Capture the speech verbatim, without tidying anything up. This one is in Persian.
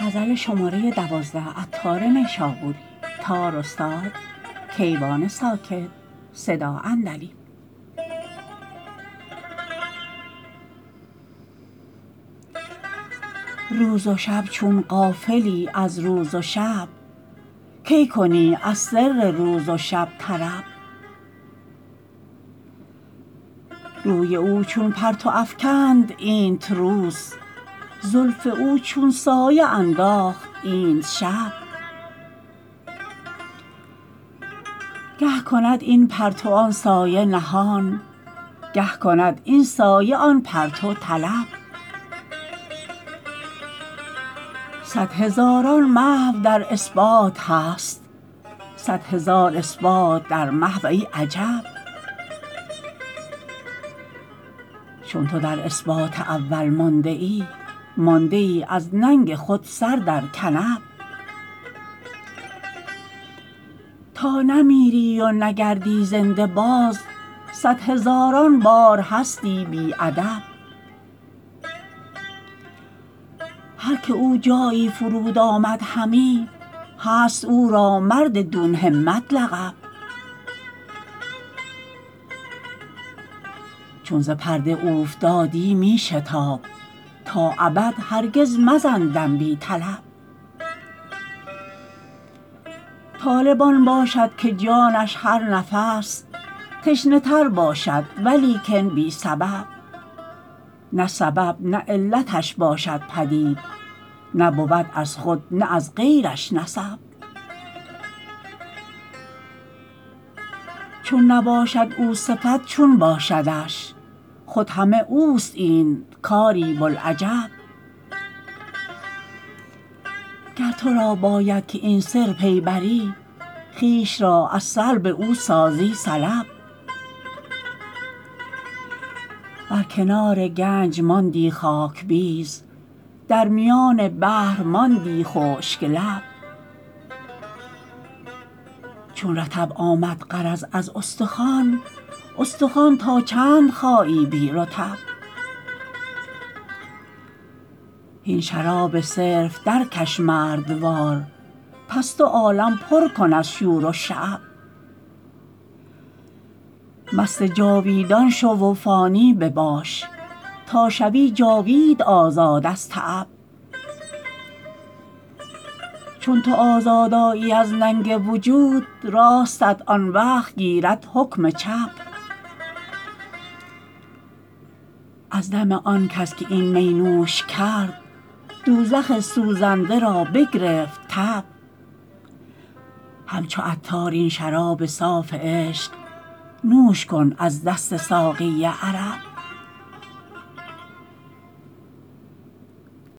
روز و شب چون غافلی از روز و شب کی کنی از سر روز و شب طرب روی او چون پرتو افکند اینت روز زلف او چون سایه انداخت اینت شب گه کند این پرتو آن سایه نهان گه کند این سایه آن پرتو طلب صد هزاران محو در اثبات هست صد هزار اثبات در محو ای عجب چون تو در اثبات اول مانده ای مانده ای از ننگ خود سر در کنب تا نمیری و نگردی زنده باز صد هزاران بار هستی بی ادب هر که او جایی فرود آمد همی هست او را مرد دون همت لقب چون ز پرده اوفتادی می شتاب تا ابد هرگز مزن دم بی طلب طالب آن باشد که جانش هر نفس تشنه تر باشد ولیکن بی سبب نه سبب نه علتش باشد پدید نه بود از خود نه از غیرش نسب چون نباشد او صفت چون باشدش خود همه اوست این کاری بوالعجب گر تو را باید که این سر پی بری خویش را از سلب او سازی سلب بر کنار گنج ماندی خاک بیز در میان بحر ماندی خشک لب چون رطب آمد غرض از استخوان استخوان تا چند خایی بی رطب هین شراب صرف درکش مردوار پس دو عالم پر کن از شور و شعب مست جاویدان شو و فانی بباش تا شوی جاوید آزاد از تعب چون تو آزاد آیی از ننگ وجود راستت آن وقت گیرد حکم چپ از دم آن کس که این می نوش کرد دوزخ سوزنده را بگرفت تب همچو عطار این شراب صاف عشق نوش کن از دست ساقی عرب